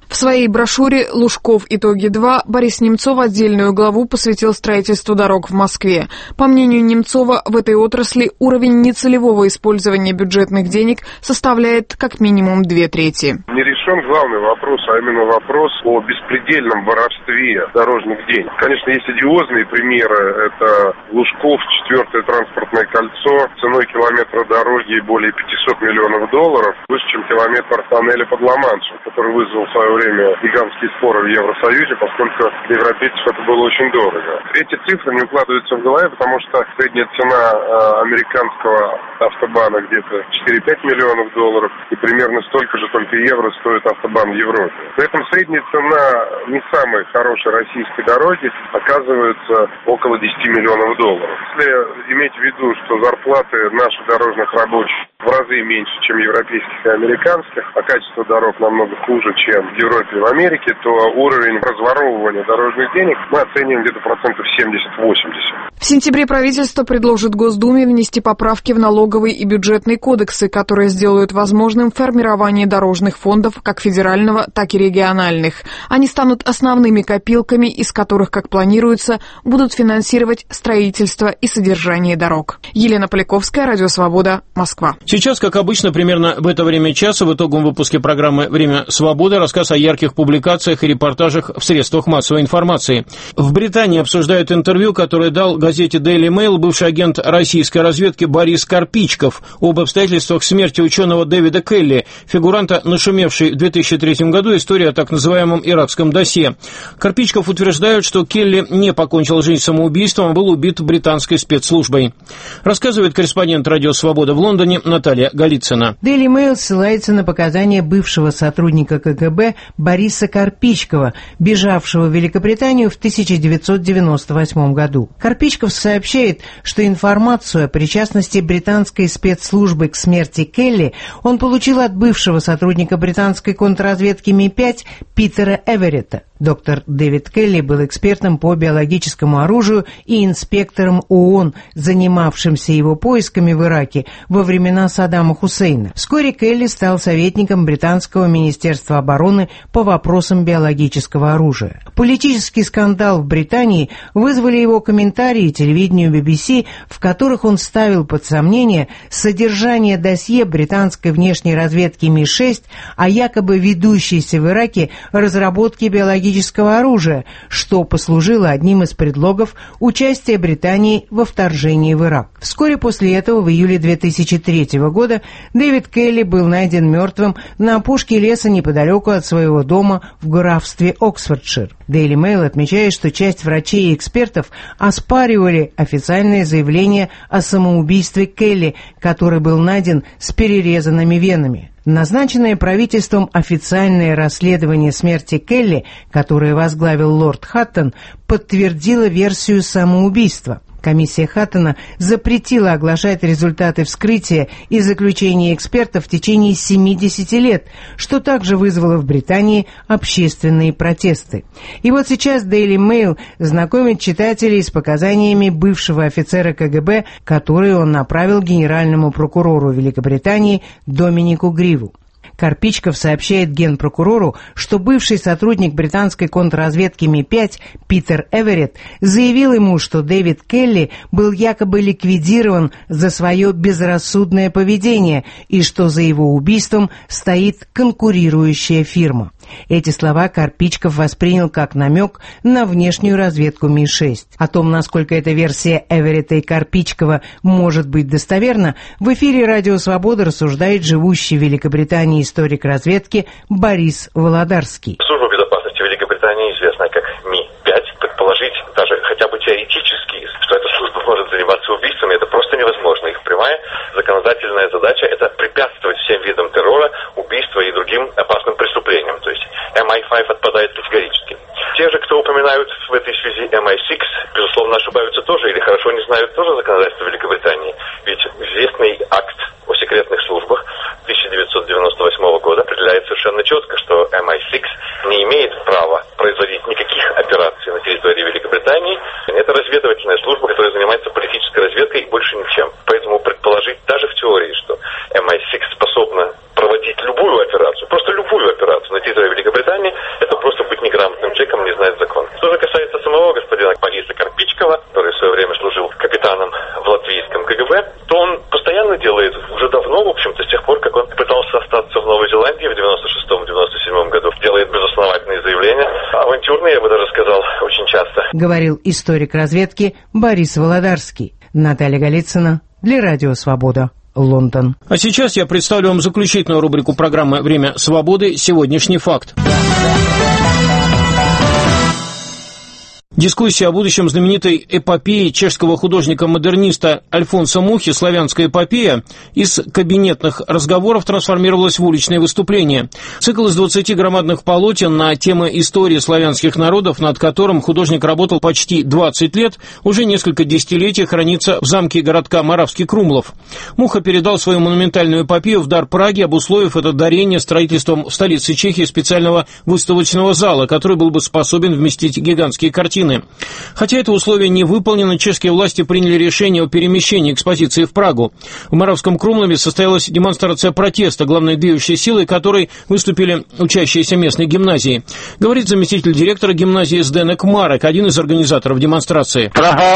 В своей брошюре «Лужков. Итоги-2» Борис Немцов отдельную главу посвятил строительству дорог в Москве. По мнению Немцова, в этой отрасли уровень нецелевого использования бюджетных денег составляет как минимум 2/3. Не решен главный вопрос, а именно вопрос о беспредельном воровстве дорожных денег. Конечно, есть одиозные примеры. Это Лужков, 4-е транспортное кольцо, ценой километра дороги более 500 миллионов долларов, выше, чем километр тоннеля под Ла-Маншем, который вызвал в свое время гигантские споры в Евросоюзе, поскольку для европейцев это было очень дорого. Эти цифры не укладываются в голове, потому что средняя цена американского автобана где-то 4-5 миллионов долларов, и примерно столько же, только евро, стоит автобан в Европе. При этом средняя цена не самой хорошей российской дороги оказывается около 10 миллионов долларов. Если иметь в виду, что зарплаты наших дорожных рабочих в разы меньше, чем европейских и американских, а качество дорог намного хуже, чем в Европе и в Америке, то уровень разворовывания дорожных денег мы оцениваем где-то 70-80%. В сентябре правительство предложит Госдуме внести поправки в налоговый и бюджетный кодексы, которые сделают возможным формирование дорожных фондов как федерального, так и региональных. Они станут основными копилками, из которых, как планируется, будут финансировать строительство и содержание дорог. Елена Поляковская, Радио Свобода, Москва. Сейчас, как обычно, примерно в это время часа в итоговом выпуске программы «Время свободы» рассказ о ярких публикациях и репортажах в средствах массовой информации. В Британии обсуждают интервью, которое дал газете Daily Mail бывший агент российской разведки Борис Карпичков об обстоятельствах смерти ученого Дэвида Келли, фигуранта, нашумевшей в 2003 году истории о так называемом иракском досье. Карпичков утверждает, что Келли не покончил жизнь самоубийством, а был убит британской спецслужбой. Рассказывает корреспондент «Радио Свобода» в Лондоне Наталья Голицына. Daily Mail ссылается на показания бывшего сотрудника КГБ Бориса Карпичкова, бежавшего в Великобританию в 1998 году. Карпичков сообщает, что информацию о причастности британской спецслужбы к смерти Келли он получил от бывшего сотрудника британской контрразведки Ми-5 Питера Эверетта. Доктор Дэвид Келли был экспертом по биологическому оружию и инспектором ООН, занимавшимся его поисками в Ираке во времена Саддама Хусейна. Вскоре Келли стал советником британского министерства обороны по вопросам биологического оружия. Политический скандал в Британии вызвали его комментарии телевидению BBC, в которых он ставил под сомнение содержание досье британской внешней разведки Ми-6 о якобы ведущейся в Ираке разработке биологического оружия, что послужило одним из предлогов участия Британии во вторжении в Ирак. Вскоре после этого, в июле 2003 года, Дэвид Келли был найден мертвым на опушке леса неподалеку от своего дома в графстве Оксфордшир. Daily Mail отмечает, что часть врачей и экспертов оспаривали официальное заявление о самоубийстве Келли, который был найден с перерезанными венами. Назначенное правительством официальное расследование смерти Келли, которое возглавил лорд Хаттон, подтвердило версию самоубийства. Комиссия Хаттона запретила оглашать результаты вскрытия и заключения экспертов в течение 70 лет, что также вызвало в Британии общественные протесты. И вот сейчас Daily Mail знакомит читателей с показаниями бывшего офицера КГБ, которые он направил генеральному прокурору Великобритании Доминику Гриву. Карпичков сообщает генпрокурору, что бывший сотрудник британской контрразведки Ми-5 Питер Эверетт заявил ему, что Дэвид Келли был якобы ликвидирован за свое безрассудное поведение и что за его убийством стоит конкурирующая фирма. Эти слова Карпичков воспринял как намек на внешнюю разведку Ми-6. О том, насколько эта версия Эверетта и Карпичкова может быть достоверна, в эфире «Радио Свобода» рассуждает живущий в Великобритании историк разведки Борис Володарский. Служба безопасности Великобритании, известная как Ми-5, предположить даже хотя бы теоретически, что эта служба может заниматься убийствами, это просто невозможно. Их прямая законодательная задача – это препятствовать всем видам террора, убийства и другим опасным преступлениям. То есть MI5 отпадает категорически. Те же, кто упоминают в этой связи MI6, безусловно, ошибаются тоже или хорошо не знают тоже законодательство Великобритании. Ведь известный акт о секретных службах 1998 года определяет совершенно четко, что MI6 не имеет права производить никаких операций на территории Великобритании. Это разведывательная служба, которая занимается политической разведкой и больше ничем. Поэтому предположить даже в теории, что MI6 способна проводить любую операцию, просто любую операцию на территории Великобритании, свое время служил капитаном в латвийском КГБ, то он постоянно делает, уже давно, в общем-то, с тех пор, как он пытался остаться в Новой Зеландии в 96-97 году, делает безосновательные заявления, авантюрные, я бы даже сказал, очень часто. Говорил историк разведки Борис Володарский. Наталья Голицына для Радио Свобода, Лондон. А сейчас я представлю вам заключительную рубрику программы «Время свободы. Сегодняшний факт». Дискуссия о будущем знаменитой эпопеи чешского художника-модерниста Альфонса Мухи «Славянская эпопея» из кабинетных разговоров трансформировалась в уличные выступления. Цикл из 20 громадных полотен на темы истории славянских народов, над которым художник работал почти 20 лет, уже несколько десятилетий хранится в замке городка Моравский Крумлов. Муха передал свою монументальную эпопею в дар Праге, обусловив это дарение строительством в столице Чехии специального выставочного зала, который был бы способен вместить гигантские картины. Хотя это условие не выполнено, чешские власти приняли решение о перемещении экспозиции в Прагу. В Моравском Крумлове состоялась демонстрация протеста, главной движущей силой которой выступили учащиеся местной гимназии. Говорит заместитель директора гимназии Зденек Марек, один из организаторов демонстрации.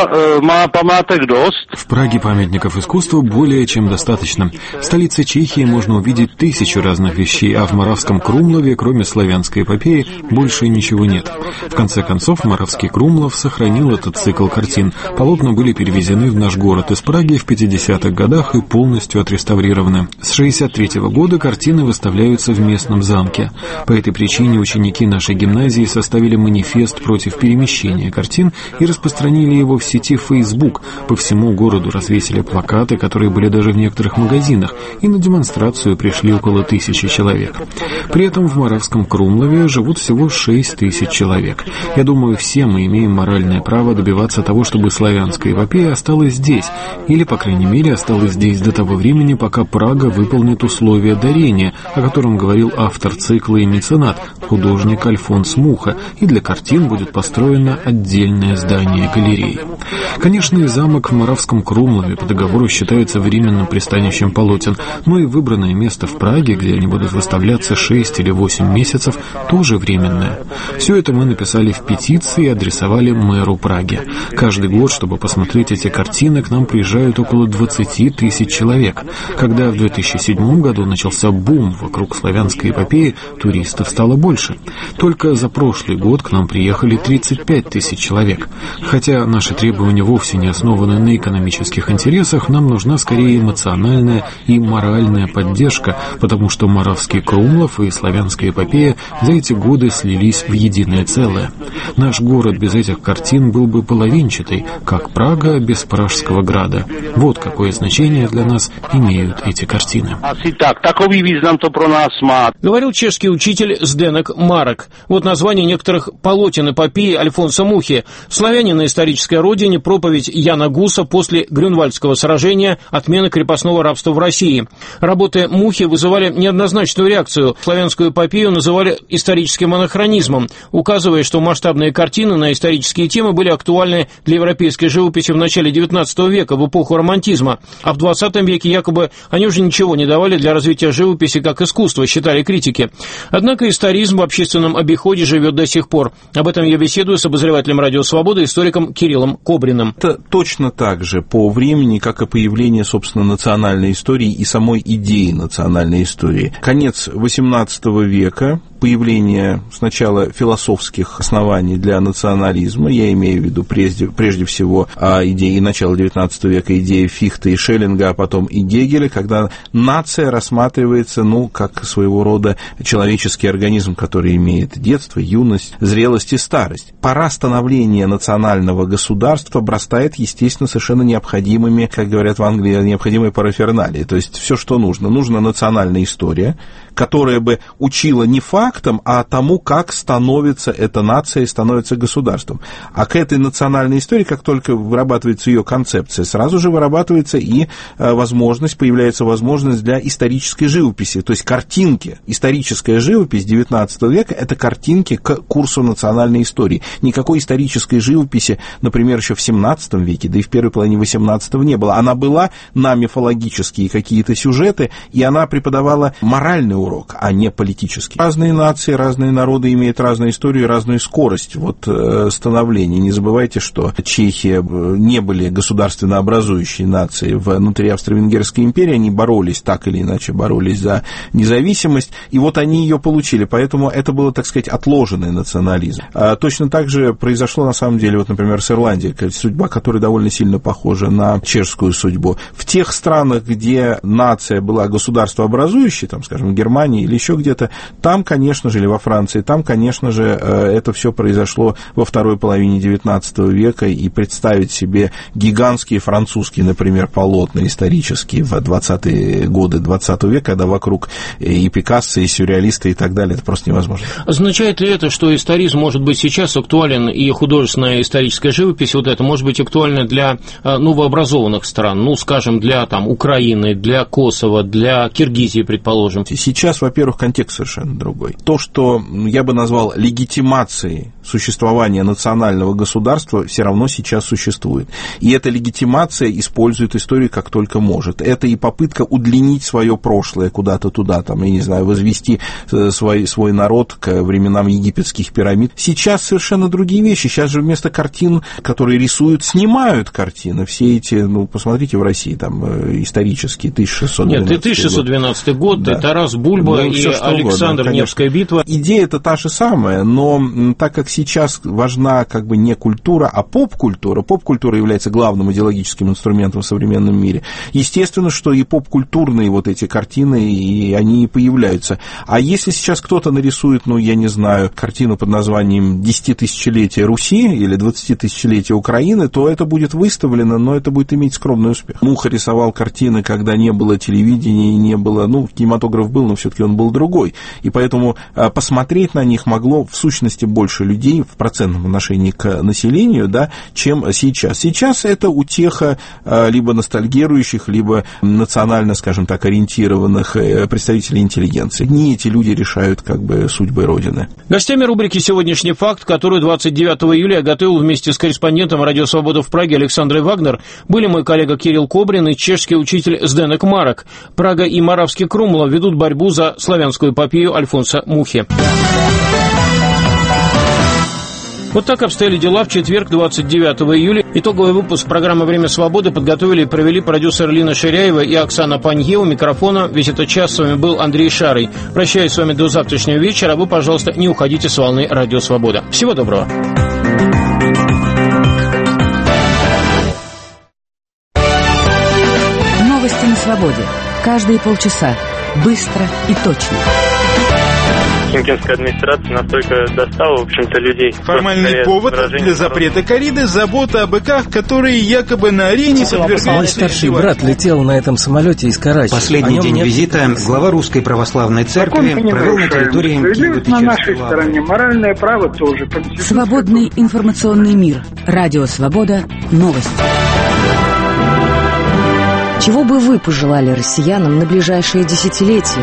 В Праге памятников искусства более чем достаточно. В столице Чехии можно увидеть 1000 разных вещей, а в Моравском Крумлове, кроме славянской эпопеи, больше ничего нет. В конце концов, Моравский Крумлов сохранил этот цикл картин. Полотна были перевезены в наш город из Праги в 50-х годах и полностью отреставрированы. С 1963 года картины выставляются в местном замке. По этой причине ученики нашей гимназии составили манифест против перемещения картин и распространили его в сети Facebook. По всему городу развесили плакаты, которые были даже в некоторых магазинах, и на демонстрацию пришли около 1000 человек. При этом в Моравском Крумлове живут всего 6000 человек. Я думаю, все мы имеем моральное право добиваться того, чтобы славянская эпопея осталась здесь, или, по крайней мере, осталась здесь до того времени, пока Прага выполнит условия дарения, о котором говорил автор цикла и меценат, художник Альфонс Муха, и для картин будет построено отдельное здание галереи. Конечно, и замок в Моравском Крумлове по договору считается временным пристанищем полотен, но и выбранное место в Праге, где они будут выставляться 6 или 8 месяцев, тоже временное. Все это мы написали в петиции и адресовали мэру Праги. Каждый год, чтобы посмотреть эти картины, к нам приезжают около 20 000 человек. Когда в 2007 году начался бум вокруг славянской эпопеи, туристов стало больше. Только за прошлый год к нам приехали 35 000 человек. Хотя наши требования вовсе не основаны на экономических интересах, нам нужна скорее эмоциональная и моральная поддержка, потому что Моравский Крумлов и славянская эпопея за эти годы слились в единое целое. Наш город без этих картин был бы половинчатый, как Прага без Пражского града. Вот какое значение для нас имеют эти картины. Говорил чешский учитель Зденек Марек. Вот название некоторых полотен эпопеи Альфонса Мухи. «Славяне на исторической родине», проповедь Яна Гуса после Грюнвальдского сражения, отмена крепостного рабства в России. Работы Мухи вызывали неоднозначную реакцию. Славянскую эпопею называли историческим анахронизмом, указывая, что масштабные картины на исторические темы были актуальны для европейской живописи в начале XIX века, в эпоху романтизма, а в XX веке якобы они уже ничего не давали для развития живописи как искусства, считали критики. Однако историзм в общественном обиходе живет до сих пор. Об этом я беседую с обозревателем «Радио Свобода», историком Кириллом Кобриным. Это точно так же по времени, как и появление, собственно, национальной истории и самой идеи национальной истории. Конец XVIII века, появление сначала философских оснований для национализма, я имею в виду прежде всего идеи начала XIX века, идеи Фихта и Шеллинга, а потом и Гегеля, когда нация рассматривается, как своего рода человеческий организм, который имеет детство, юность, зрелость и старость. Пора становления национального государства обрастает, естественно, совершенно необходимыми, как говорят в Англии, необходимые параферналии. То есть все, что нужно. Нужна национальная история, которая бы учила не фактам, а тому, как становится эта нация и становится государством. А к этой национальной истории, как только вырабатывается ее концепция, сразу же вырабатывается и появляется возможность для исторической живописи, то есть картинки. Историческая живопись XIX века – это картинки к курсу национальной истории. Никакой исторической живописи, например, еще в XVII веке, да и в первой половине XVIII не было. Она была на мифологические какие-то сюжеты, и она преподавала моральный урок, а не политический. Разные нации, разные народы имеют разную историю и разную скорость становления. Не забывайте, что Чехия не были государственно образующей нацией внутри Австро-Венгерской империи, они боролись, так или иначе боролись за независимость, и они ее получили, поэтому это было, так сказать, отложенный национализм. Точно так же произошло, на самом деле, например, с Ирландией, судьба которой довольно сильно похожа на чешскую судьбу. В тех странах, где нация была государствообразующей, там, скажем, в Германии или еще где-то, там, конечно же, или во Франции, там, конечно же, это все произошло во второй половине XIX века, и представить себе гигантские французские, например, полотна исторические в 20-е годы XX века, когда вокруг и Пикассо, и сюрреалисты, и так далее, это просто невозможно. Означает ли это, что историзм может быть сейчас актуален, и художественная историческая живопись, это может быть актуально для новообразованных стран, скажем, для Украины, для Косово, для Киргизии, предположим? Сейчас, во-первых, контекст совершенно другой. То, что я бы назвал легитимацией существования национального государства, все равно сейчас существует. И эта легитимация использует историю как только может. Это и попытка удлинить свое прошлое куда-то туда, возвести свой народ к временам египетских пирамид. Сейчас совершенно другие вещи. Сейчас же вместо картин, которые рисуют, снимают картины. Все эти, посмотрите в России, исторические, 1612 Нет, и 1612 год, да. И Тарас Бульба, и Александр Невская битва. Идея-то та же самая, но так как сейчас важна не культура, а поп-культура, поп-культура является главным идеологическим инструментом в современном мире, естественно, что и поп-культурные эти картины, и они появляются. А если сейчас кто-то нарисует, картину под названием «10-тысячелетие Руси» или «20-тысячелетие Украины», то это будет выставлено, но это будет иметь скромный успех. Муха рисовал картины, когда не было телевидения, не было, кинематограф был, но все-таки он был другой. И поэтому посмотреть на них могло в сущности больше людей в процентном отношении к населению, да, чем сейчас. Сейчас это утеха либо ностальгирующих, либо национально, скажем так, ориентированных представителей интеллигенции. Не эти люди решают судьбы Родины. Гостями рубрики «Сегодняшний факт», которую 29 июля я готовил вместе с корреспондентом «Радио Свобода» в Праге Александрой Вагнер, были мой коллега Кирилл Кобрин и чешский учитель Зденек Марок. Прага и Моравский Крумлов ведут борьбу за славянскую эпопею Альфонса Мухи. Вот так обстояли дела в четверг, 29 июля. Итоговый выпуск программы «Время свободы» подготовили и провели продюсер Лина Ширяева и Оксана Панье. У микрофона весь этот час с вами был Андрей Шарый. Прощаюсь с вами до завтрашнего вечера, а вы, пожалуйста, не уходите с волны «Радио Свобода». Всего доброго. Новости на свободе. Каждые полчаса. Быстро и точно. Химкинская администрация настолько достала, в общем-то, людей. Формальный повод для запрета корриды – забота о быках, которые якобы на арене подвергались... Мой старший брат летел на этом самолете из Карачи. Последний день визита глава Русской Православной Церкви провел на территории Киево-Печерского. На нашей стороне моральное право тоже. Свободный информационный мир. Радио Свобода. Новости. Чего бы вы пожелали россиянам на ближайшие десятилетия?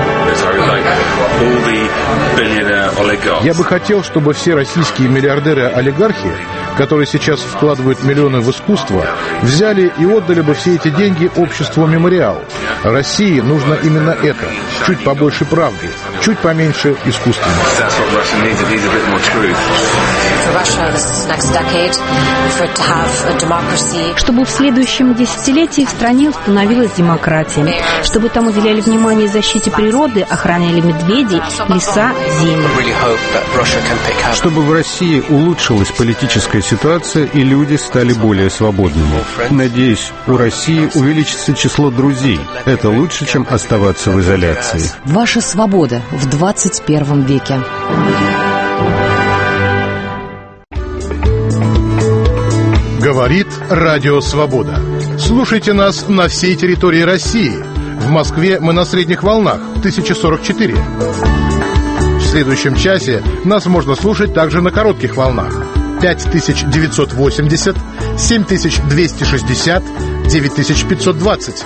Я бы хотел, чтобы все российские миллиардеры-олигархи, которые сейчас вкладывают миллионы в искусство, взяли и отдали бы все эти деньги обществу «Мемориал». России нужно именно это. Чуть побольше правды, чуть поменьше искусства. Чтобы в следующем десятилетии в стране установилась демократия, чтобы там уделяли внимание защите природы, охраняли медведей, леса, земли. Чтобы в России улучшилась политическая ситуация и люди стали более свободными. Надеюсь, у России увеличится число друзей. Это лучше, чем оставаться в изоляции. Ваша свобода в 21 веке. Говорит Радио Свобода. Слушайте нас на всей территории России. В Москве мы на средних волнах 1044. В следующем часе нас можно слушать также на коротких волнах 5980, 7260, 9520,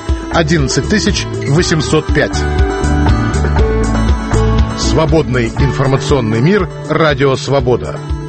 11805. Свободный информационный мир. Радио Свобода.